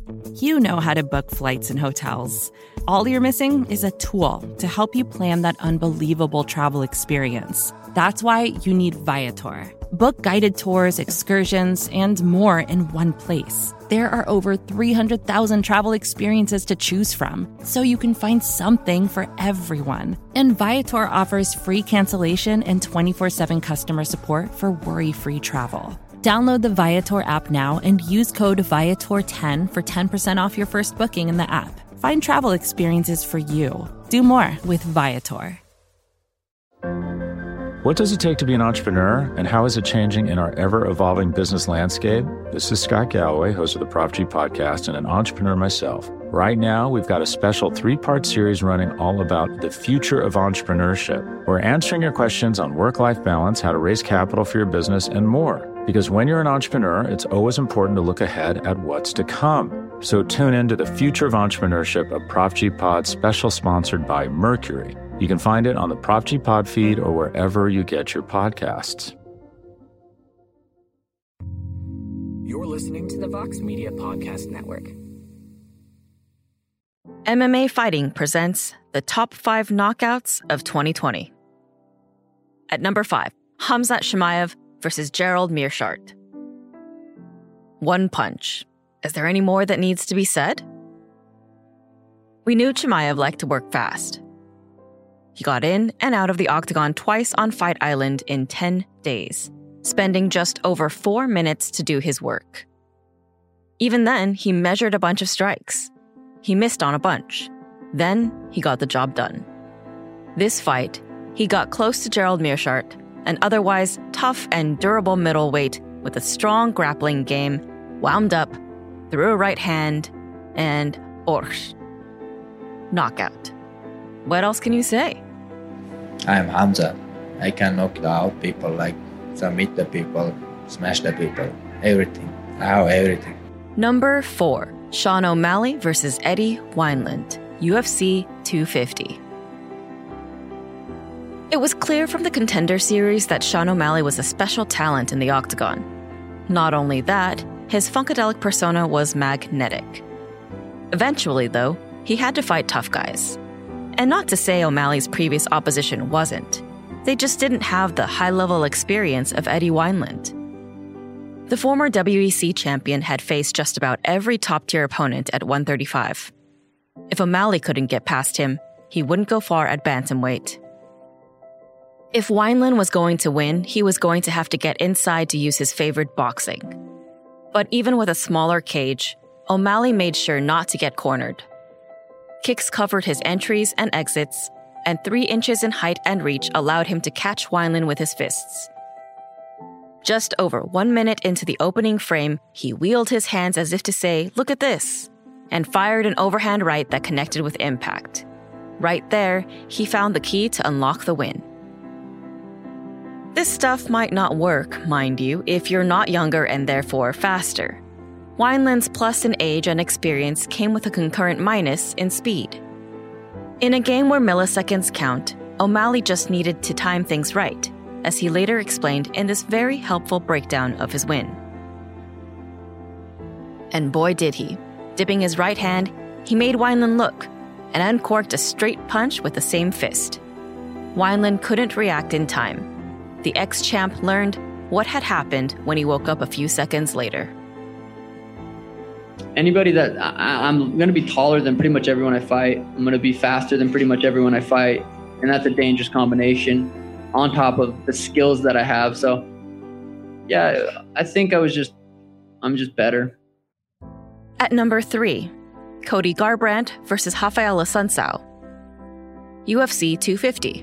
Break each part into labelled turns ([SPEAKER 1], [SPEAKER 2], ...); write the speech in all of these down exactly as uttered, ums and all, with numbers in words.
[SPEAKER 1] You know how to book flights and hotels. All you're missing is a tool to help you plan that unbelievable travel experience. That's why you need Viator. Book guided tours, excursions, and more in one place. There are over three hundred thousand travel experiences to choose from, so you can find something for everyone. And Viator offers free cancellation and twenty-four seven customer support for worry-free travel. Download the Viator app now and use code Viator ten for ten percent off your first booking in the app. Find travel experiences for you. Do more with Viator.
[SPEAKER 2] What does it take to be an entrepreneur, and how is it changing in our ever-evolving business landscape? This is Scott Galloway, host of the Prop G Podcast and an entrepreneur myself. Right now, we've got a special three-part series running all about the future of entrepreneurship. We're answering your questions on work-life balance, how to raise capital for your business, and more. Because when you're an entrepreneur, it's always important to look ahead at what's to come. So tune in to the Future of Entrepreneurship, a Prop G Pod special sponsored by Mercury. You can find it on the Prop G Pod feed or wherever you get your podcasts.
[SPEAKER 3] You're listening to the Vox Media Podcast Network.
[SPEAKER 4] M M A Fighting presents the top five knockouts of twenty twenty. At number five, Khamzat Chimaev versus Gerald Meerschaert. One punch. Is there any more that needs to be said? We knew Chimaev liked to work fast. He got in and out of the octagon twice on Fight Island in ten days, spending just over four minutes to do his work. Even then, he measured a bunch of strikes. He missed on a bunch. Then, he got the job done. This fight, he got close to Gerald Meerschaert, an otherwise tough and durable middleweight with a strong grappling game, wound up, threw a right hand, and orsh. Knockout. What else can you say?
[SPEAKER 5] I am Khamzat. I can knock out people, like submit the people, smash the people, everything. I have everything.
[SPEAKER 4] Number four, Sean O'Malley versus Eddie Wineland, U F C two fifty. It was clear from the Contender Series that Sean O'Malley was a special talent in the octagon. Not only that, his funkadelic persona was magnetic. Eventually, though, he had to fight tough guys. And not to say O'Malley's previous opposition wasn't. They just didn't have the high-level experience of Eddie Wineland. The former W E C champion had faced just about every top-tier opponent at one thirty-five. If O'Malley couldn't get past him, he wouldn't go far at bantamweight. If Wineland was going to win, he was going to have to get inside to use his favorite boxing. But even with a smaller cage, O'Malley made sure not to get cornered. Kicks covered his entries and exits, and three inches in height and reach allowed him to catch Wineland with his fists. Just over one minute into the opening frame, he wheeled his hands as if to say, "Look at this," and fired an overhand right that connected with impact. Right there, he found the key to unlock the win. This stuff might not work, mind you, if you're not younger and therefore faster. Wineland's plus in age and experience came with a concurrent minus in speed. In a game where milliseconds count, O'Malley just needed to time things right, as he later explained in this very helpful breakdown of his win. And boy did he. Dipping his right hand, he made Wineland look, and uncorked a straight punch with the same fist. Wineland couldn't react in time. The ex-champ learned what had happened when he woke up a few seconds later.
[SPEAKER 6] Anybody that I, I'm going to be taller than pretty much everyone I fight. I'm going to be faster than pretty much everyone I fight. And that's a dangerous combination on top of the skills that I have. So, yeah, I think I was just, I'm just better.
[SPEAKER 4] At number three, Cody Garbrandt versus Rafael Assunção, U F C two fifty.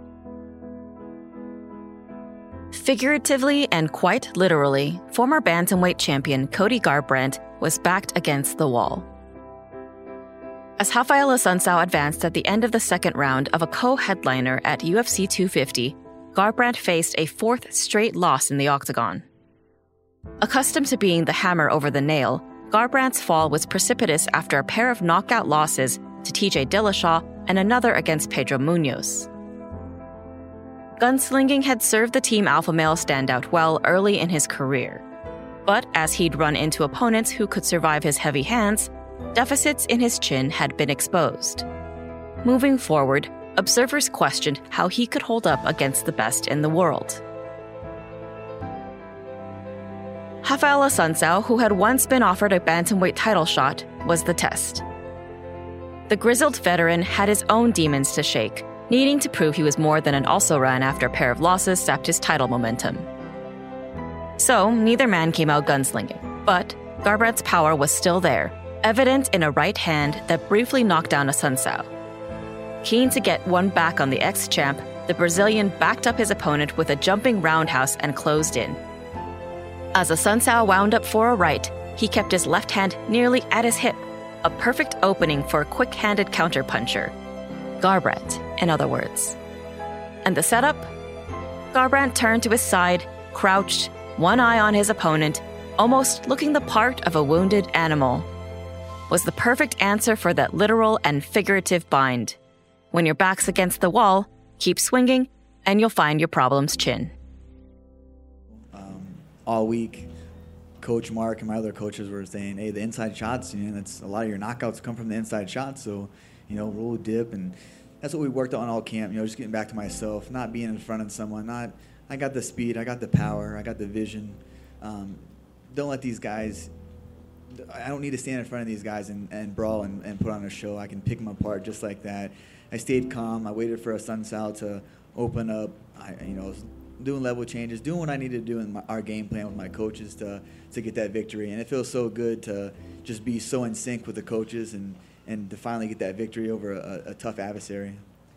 [SPEAKER 4] Figuratively and quite literally, former bantamweight champion Cody Garbrandt was backed against the wall. As Rafael Assunção advanced at the end of the second round of a co-headliner at U F C two fifty, Garbrandt faced a fourth straight loss in the octagon. Accustomed to being the hammer over the nail, Garbrandt's fall was precipitous after a pair of knockout losses to T J Dillashaw and another against Pedro Munoz. Gunslinging had served the Team Alpha Male standout well early in his career. But as he'd run into opponents who could survive his heavy hands, deficits in his chin had been exposed. Moving forward, observers questioned how he could hold up against the best in the world. Rafael Assunção, who had once been offered a bantamweight title shot, was the test. The grizzled veteran had his own demons to shake, needing to prove he was more than an also-ran after a pair of losses sapped his title momentum. So, neither man came out gunslinging, but Garbrandt's power was still there, evident in a right hand that briefly knocked down Assunção. Keen to get one back on the ex-champ, the Brazilian backed up his opponent with a jumping roundhouse and closed in. As Assunção wound up for a right, he kept his left hand nearly at his hip, a perfect opening for a quick-handed counterpuncher. Garbrandt, in other words. And the setup? Garbrandt turned to his side, crouched, one eye on his opponent, almost looking the part of a wounded animal. Was the perfect answer for that literal and figurative bind. When your back's against the wall, keep swinging, and you'll find your problem's chin.
[SPEAKER 7] Um, all week, Coach Mark and my other coaches were saying, hey, the inside shots, you know, that's a lot of your knockouts come from the inside shots, so, you know, roll dip, and that's what we worked on all camp, you know, just getting back to myself, not being in front of someone, not, I got the speed, I got the power, I got the vision. Um, don't let these guys, I don't need to stand in front of these guys and, and brawl and, and put on a show. I can pick them apart just like that. I stayed calm. I waited for Assunção to open up. I, you know, doing level changes, doing what I needed to do in my, our game plan with my coaches to to get that victory. And it feels so good to just be so in sync with the coaches and, and to finally get that victory over a, a tough adversary.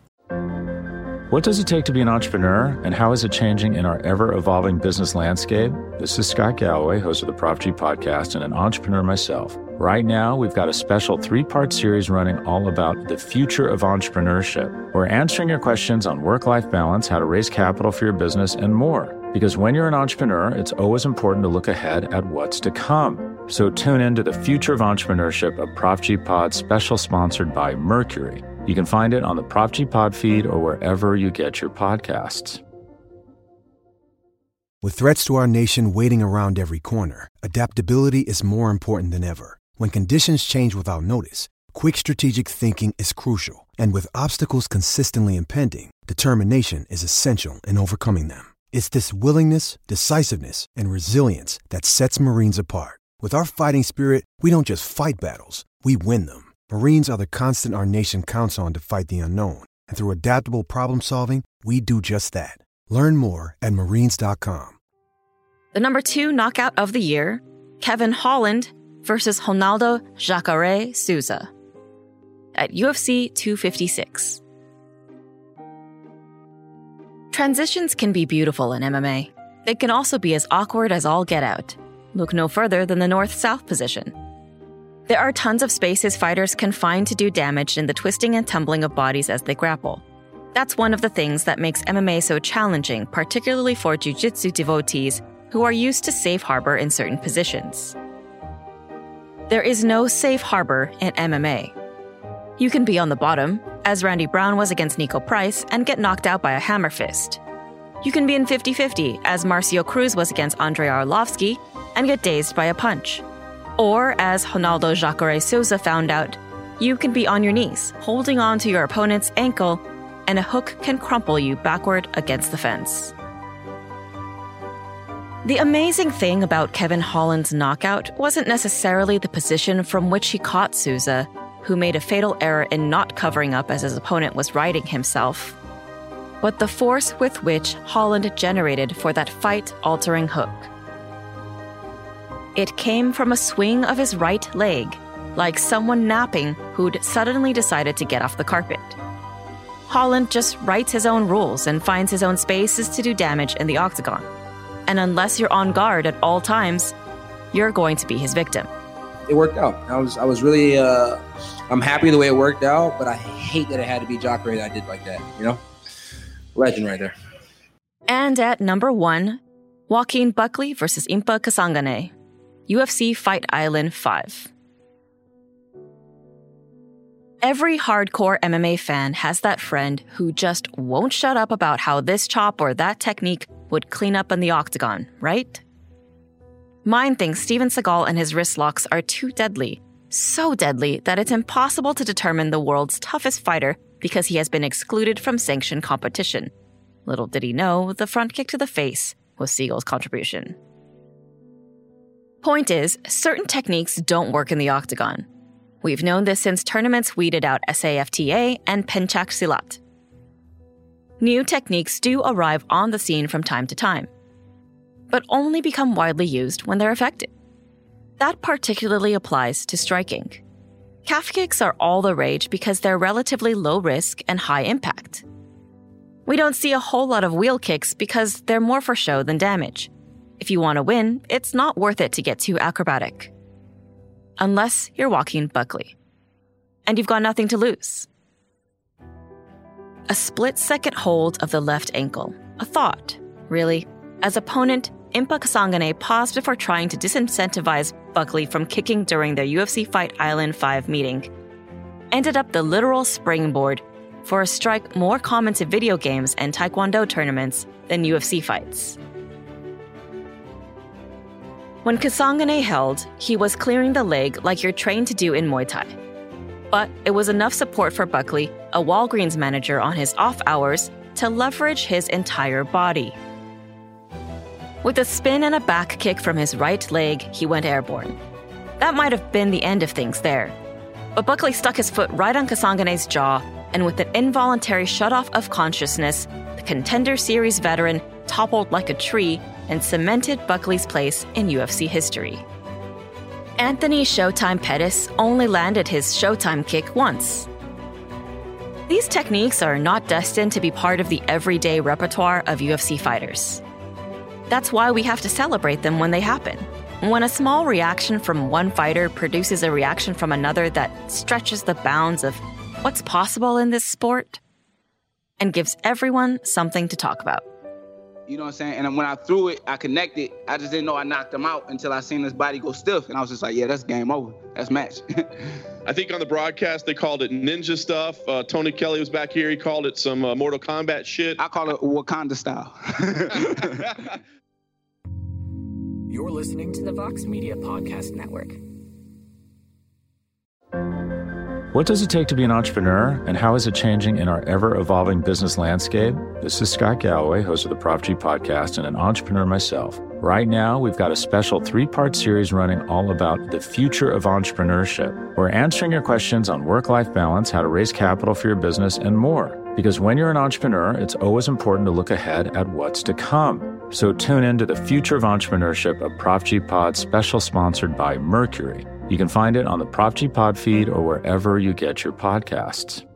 [SPEAKER 2] What does it take to be an entrepreneur, and how is it changing in our ever-evolving business landscape? This is Scott Galloway, host of the Prop G podcast and an entrepreneur myself. Right now, we've got a special three-part series running all about the future of entrepreneurship. We're answering your questions on work-life balance, how to raise capital for your business, and more. Because when you're an entrepreneur, it's always important to look ahead at what's to come. So tune in to the Future of Entrepreneurship, a Prop G pod special sponsored by Mercury. You can find it on the Prop G Pod feed or wherever you get your podcasts.
[SPEAKER 8] With threats to our nation waiting around every corner, adaptability is more important than ever. When conditions change without notice, quick strategic thinking is crucial. And with obstacles consistently impending, determination is essential in overcoming them. It's this willingness, decisiveness, and resilience that sets Marines apart. With our fighting spirit, we don't just fight battles, we win them. Marines are the constant our nation counts on to fight the unknown. And through adaptable problem solving, we do just that. Learn more at marines dot com.
[SPEAKER 4] The number two knockout of the year, Kevin Holland versus Ronaldo Jacare Souza at U F C two fifty-six. Transitions can be beautiful in M M A. They can also be as awkward as all get out. Look no further than the north-south position. There are tons of spaces fighters can find to do damage in the twisting and tumbling of bodies as they grapple. That's one of the things that makes M M A so challenging, particularly for jiu-jitsu devotees who are used to safe harbor in certain positions. There is no safe harbor in M M A. You can be on the bottom, as Randy Brown was against Nico Price, and get knocked out by a hammer fist. You can be in fifty-fifty, as Marcio Cruz was against Andrei Arlovski, and get dazed by a punch. Or, as Ronaldo Jacare Souza found out, you can be on your knees, holding on to your opponent's ankle, and a hook can crumple you backward against the fence. The amazing thing about Kevin Holland's knockout wasn't necessarily the position from which he caught Souza, who made a fatal error in not covering up as his opponent was righting himself, but the force with which Holland generated for that fight-altering hook. It came from a swing of his right leg, like someone napping who'd suddenly decided to get off the carpet. Holland just writes his own rules and finds his own spaces to do damage in the octagon. And unless you're on guard at all times, you're going to be his victim.
[SPEAKER 9] It worked out. I was I was really, uh, I'm happy the way it worked out, but I hate that it had to be Jacare that I did like that, you know? Legend right there.
[SPEAKER 4] And at number one, Joaquin Buckley versus Impa Kasanganay, U F C Fight Island five. Every hardcore M M A fan has that friend who just won't shut up about how this chop or that technique would clean up in the octagon, right? Mine thinks Steven Seagal and his wrist locks are too deadly. So deadly that it's impossible to determine the world's toughest fighter because he has been excluded from sanctioned competition. Little did he know, the front kick to the face was Seagal's contribution. Point is, certain techniques don't work in the octagon. We've known this since tournaments weeded out S A F T A and Pencak Silat. New techniques do arrive on the scene from time to time, but only become widely used when they're effective. That particularly applies to striking. Calf kicks are all the rage because they're relatively low risk and high impact. We don't see a whole lot of wheel kicks because they're more for show than damage. If you want to win, it's not worth it to get too acrobatic. Unless you're Joaquin Buckley. And you've got nothing to lose. A split-second hold of the left ankle. A thought, really. As opponent, Impa Kasanganay paused before trying to disincentivize Buckley from kicking during their U F C Fight Island five meeting. Ended up the literal springboard for a strike more common to video games and Taekwondo tournaments than U F C fights. When Kasanganay held, he was clearing the leg like you're trained to do in Muay Thai. But it was enough support for Buckley, a Walgreens manager on his off hours, to leverage his entire body. With a spin and a back kick from his right leg, he went airborne. That might have been the end of things there. But Buckley stuck his foot right on Kasanganay's jaw, and with an involuntary shutoff of consciousness, the Contender Series veteran toppled like a tree and cemented Buckley's place in U F C history. Anthony Showtime Pettis only landed his Showtime kick once. These techniques are not destined to be part of the everyday repertoire of U F C fighters. That's why we have to celebrate them when they happen. When a small reaction from one fighter produces a reaction from another that stretches the bounds of what's possible in this sport and gives everyone something to talk about.
[SPEAKER 10] You know what I'm saying? And when I threw it, I connected. I just didn't know I knocked him out until I seen his body go stiff. And I was just like, yeah, that's game over. That's match.
[SPEAKER 11] I think on the broadcast, they called it ninja stuff. Uh, Tony Kelly was back here. He called it some uh, Mortal Kombat shit.
[SPEAKER 10] I call it Wakanda style.
[SPEAKER 3] You're listening to the Vox Media Podcast Network.
[SPEAKER 2] What does it take to be an entrepreneur, and how is it changing in our ever-evolving business landscape? This is Scott Galloway, host of the Prop G podcast and an entrepreneur myself. Right now, we've got a special three-part series running all about the future of entrepreneurship. We're answering your questions on work-life balance, how to raise capital for your business, and more. Because when you're an entrepreneur, it's always important to look ahead at what's to come. So tune in to the Future of Entrepreneurship, a Prop G Pod special sponsored by Mercury. You can find it on the Prop G Pod feed or wherever you get your podcasts.